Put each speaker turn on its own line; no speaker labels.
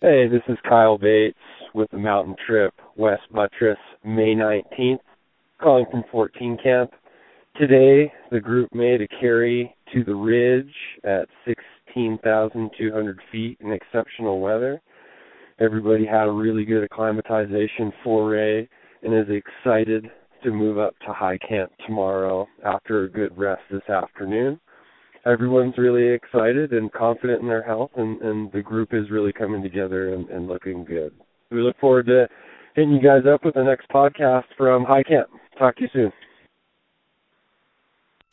Hey, this is Kyle Bates with the Mountain Trip West Buttress, May 19th, calling from 14 Camp. Today, the group made a carry to the ridge at 16,200 feet in exceptional weather. Everybody had a really good acclimatization foray and is excited to move up to high camp tomorrow after a good rest this afternoon. Everyone's really excited and confident in their health, and the group is really coming together and looking good. We look forward to hitting you guys up with the next podcast from High Camp. Talk to you soon.